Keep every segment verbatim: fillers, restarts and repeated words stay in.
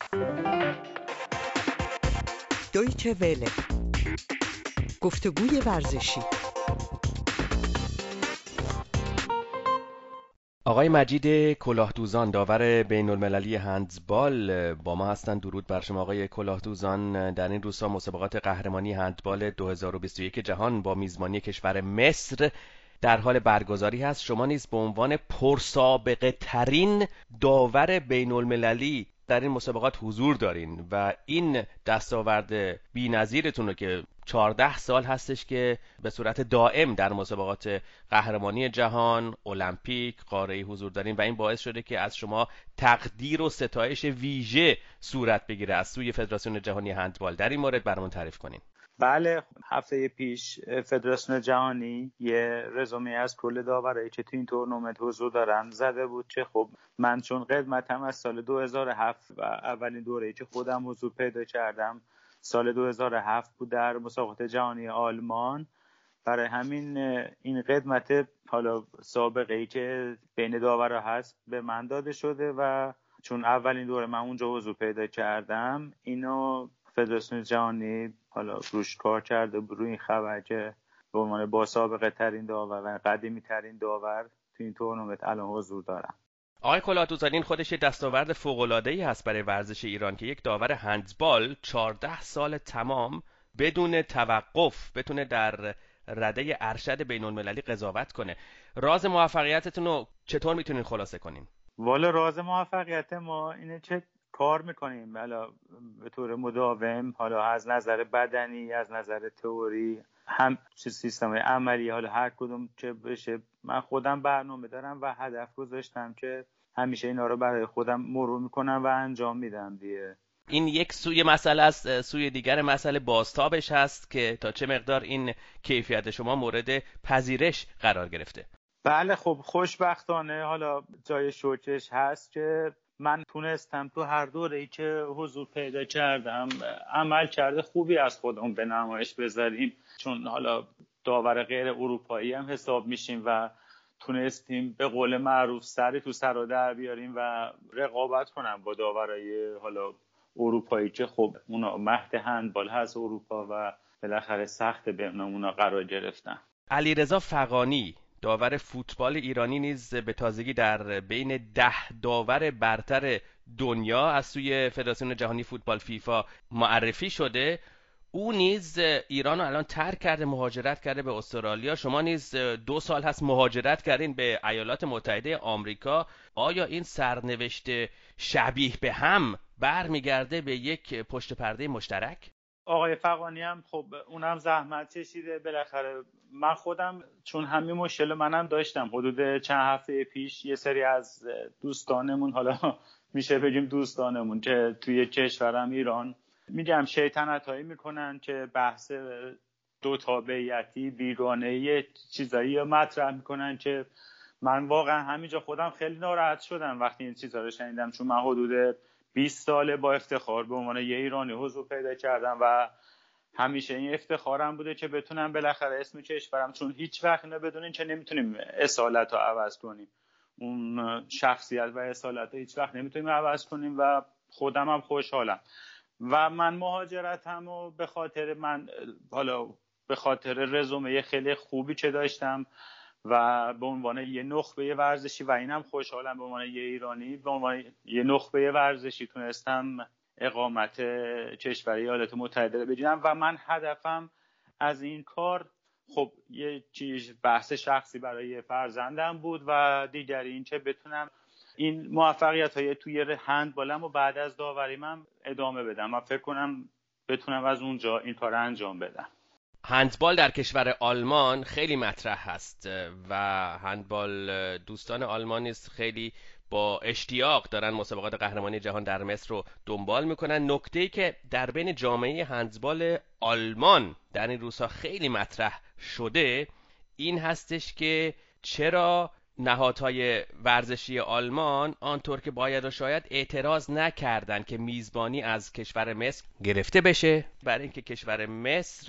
دویچه وله، گفتگوی ورزشی. آقای مجید کلاهدوزان، داور بین المللی هندبال با ما هستند. درود بر شما آقای کلاهدوزان. در این روزها مسابقات قهرمانی هندبال دو هزار و بیست و یک جهان با میزبانی کشور مصر در حال برگزاری هست. شما نیز به عنوان پرسابقه ترین داور بین المللی در این مسابقات حضور دارین و این دستاورد بی‌نظیرتون رو که چهارده سال هستش که به صورت دائم در مسابقات قهرمانی جهان، المپیک، قاره‌ای حضور دارین و این باعث شده که از شما تقدیر و ستایش ویژه صورت بگیره از سوی فدراسیون جهانی هندبال. در این مورد برامون تعریف کنین. بله، هفته پیش فدراسیون جهانی یه رزومه از کل داورایی که تو این تورنمنت حضور دارن زده بود که خب من چون قدمتم از سال دو هزار و هفت و اولین دوره‌ای که خودم حضور پیدا کردم سال دو هزار و هفت بود در مسابقات جهانی آلمان، برای همین این قدمت حالا سابقه‌ای که بین داورا هست به من داده شده و چون اولین دوره من اونجا حضور پیدا کردم اینو فدراسیون جهانی حالا روش کار کرده روی این خبر که به عنوان با سابقه ترین داور و قدیمی ترین داور تو این تورنمنت الان حضور دارم. آقای کلاهدوزان، این خودش دستاورد فوق‌العاده‌ای هست برای ورزش ایران که یک داور هندبال چهارده سال تمام بدون توقف بتونه در رده ارشد بین‌المللی قضاوت کنه. راز موفقیتتون رو چطور میتونین خلاصه کنین؟ والا راز موفقیت ما اینه که کار میکنیم حالا به طور مداوم، حالا از نظر بدنی، از نظر تئوری، هم سیستم عملی، حالا هر کدوم که بشه. من خودم برنامه دارم و هدف گذاشتم که همیشه اینا رو برای خودم مرور میکنم و انجام میدم دیگه. این یک سوی مسئله است. سوی دیگر مسئله بازتابش هست که تا چه مقدار این کیفیت شما مورد پذیرش قرار گرفته. بله، خب خوشبختانه حالا جای شوکش هست که من تونستم تو هر دوره‌ای که حضور پیدا کردم عمل کرده خوبی از خودمون به نمایش بذاریم، چون حالا داور غیر اروپایی هم حساب میشیم و تونستیم به قول معروف سری تو سر و در بیاریم و رقابت کنم با داورای حالا اروپایی که خب اونا مهد هندبال هست اروپا و بالاخره سخت به اونا قرار گرفتن. علیرضا فغانی، داور فوتبال ایرانی، نیز به تازگی در بین ده داور برتر دنیا از سوی فدراسیون جهانی فوتبال فیفا معرفی شده. او نیز ایران رو الان ترک کرده، مهاجرت کرده به استرالیا. شما نیز دو سال هست مهاجرت کردین به ایالات متحده آمریکا. آیا این سرنوشت شبیه به هم برمیگرده به یک پشت پرده مشترک؟ آقای فغانی هم خب اونم زحمت کشیده بالاخره. من خودم چون همین مشکل منم داشتم حدود چند هفته پیش یه سری از دوستانمون، حالا میشه بگیم دوستانمون که توی کشورم ایران، میگم شیطنتایی میکنن که بحث دو تابعیتی بیگانه یه چیزایی مطرح میکنن که من واقعا همینجا خودم خیلی ناراحت شدم وقتی این چیزا رو شنیدم، چون من حدود بیست ساله با افتخار به عنوان یه ایرانی حضور پیدا کردم و همیشه این افتخارم بوده که بتونم بالاخره اسم کشورم، چون هیچ وقت اینا بدونین که نمیتونیم اصالت رو عوض کنیم، اون شخصیت و اصالت رو هیچ وقت نمیتونیم عوض کنیم و خودم هم خوشحالم. و من مهاجرتم رو به خاطر من حالا به خاطر رزومه خیلی خوبی که داشتم و به عنوان یه نخبه ورزشی و اینم خوشحالم به عنوان یه ایرانی به عنوان یه نخبه ورزشی تونستم اقامت کشور ایالات متحده رو بگیرم و من هدفم از این کار خب یه چیز بحث شخصی برای فرزندم بود و دیگری این که بتونم این موفقیت های توی هندبالم و بعد از داوریم هم ادامه بدم و فکر کنم بتونم از اونجا این کار انجام بدم. هندبال در کشور آلمان خیلی مطرح هست و هندبال دوستان آلمان نیز خیلی با اشتیاق دارن مسابقات قهرمانی جهان در مصر رو دنبال میکنن. نکته‌ای که در بین جامعه هندبال آلمان در این روزها خیلی مطرح شده این هستش که چرا نهادهای ورزشی آلمان آنطور که باید و شاید اعتراض نکردن که میزبانی از کشور مصر گرفته بشه، برای اینکه کشور مصر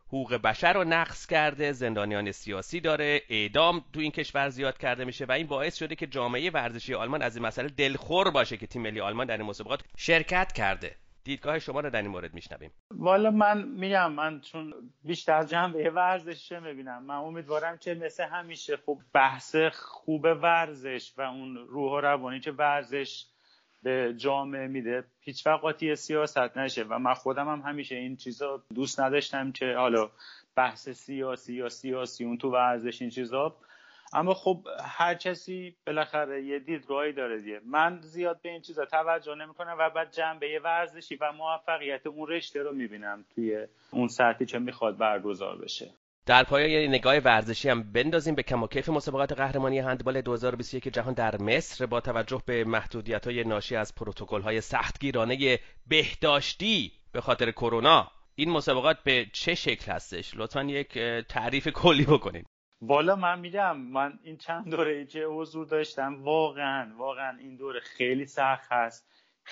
حقوق بشر رو نقض کرده، زندانیان سیاسی داره، اعدام تو این کشور زیاد کرده میشه و این باعث شده که جامعه ورزشی آلمان از این مسئله دلخور باشه که تیم ملی آلمان در این مسابقات شرکت کرده. دیدگاه شما رو در این مورد میشنویم. والا من میگم، من چون بیشتر جنبه ورزشی میبینم، من امیدوارم که مثل همیشه خب بحث خوب ورزش و اون روح و روانی که ورزش به جامعه میده هیچ وقت قاطی سیاست نشه و من خودم هم همیشه این چیزا دوست نداشتم که حالا بحث سیاسی یا سیاسی اون تو ورزش این چیزا، اما خب هر کسی بالاخره یه دیدگاهی داره دیگه. من زیاد به این چیزا توجه نمیکنم و بعد جنبه ورزشی و موفقیت اون رشته رو میبینم توی اون سطحی که میخواد برگزار بشه. در پایان یه نگاه ورزشی هم بندازیم به کم و کیف مسابقات قهرمانی هندبال دو هزار و بیست و یک جهان در مصر. با توجه به محدودیت‌های ناشی از پروتکل‌های سختگیرانه بهداشتی به خاطر کرونا، این مسابقات به چه شکل هستش؟ لطفاً یک تعریف کلی بکنید. والا من میگم، من این چند دوره که حضور داشتم واقعا واقعا این دوره خیلی سخت هست،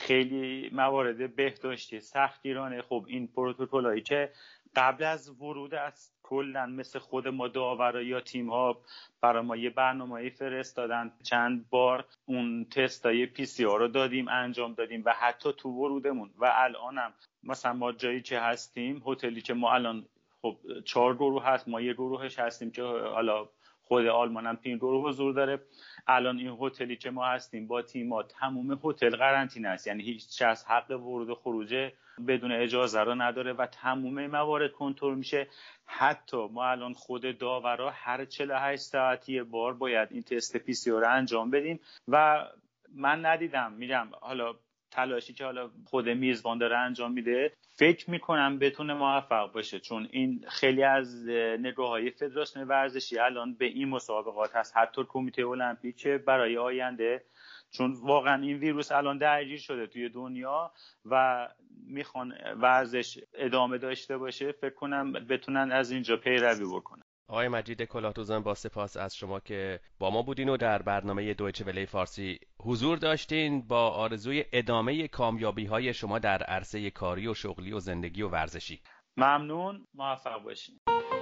خیلی موارد بهداشتی سختگیرانه. خب این پروتکل‌هایی که قبل از ورود از کلا مثل خود ما داورا یا تیم ها برای ما یه برنامه‌ای فرستادن، چند بار اون تستای پی سی آر رو دادیم انجام دادیم و حتی تو ورودمون و الانم مثلا ما جایی که هستیم، هتلی که ما الان خب چهار گروه هست، ما یه گروهش هستیم که حالا خود آلمان هم تیم گروه حضور داره. الان این هتلی که ما هستیم با تیم‌ها تمام هتل قرنطینه است، یعنی هیچ کس حق ورود و خروج بدون اجازه رو نداره و تمام موارد کنترل میشه. حتی ما الان خود داورا هر چهل و هشت ساعتی بار باید این تست پی سی آر رو انجام بدیم و من ندیدم، میگم حالا تلاشی که حالا خود میزبان داره انجام میده فکر میکنم بتونه موفق باشه، چون این خیلی از نگاه‌های فدراسیون ورزشی الان به این مسابقات هست، حتی کمیته المپیک برای آینده، چون واقعا این ویروس الان درگیر شده توی دنیا و میخوان ورزش ادامه داشته باشه، فکر کنم بتونن از اینجا پیروی بکنن. آقای مجید کلاهدوزان، با سپاس از شما که با ما بودین و در برنامه دویچه وله فارسی حضور داشتین، با آرزوی ادامه کامیابی های شما در عرصه کاری و شغلی و زندگی و ورزشی. ممنون، موفق باشین.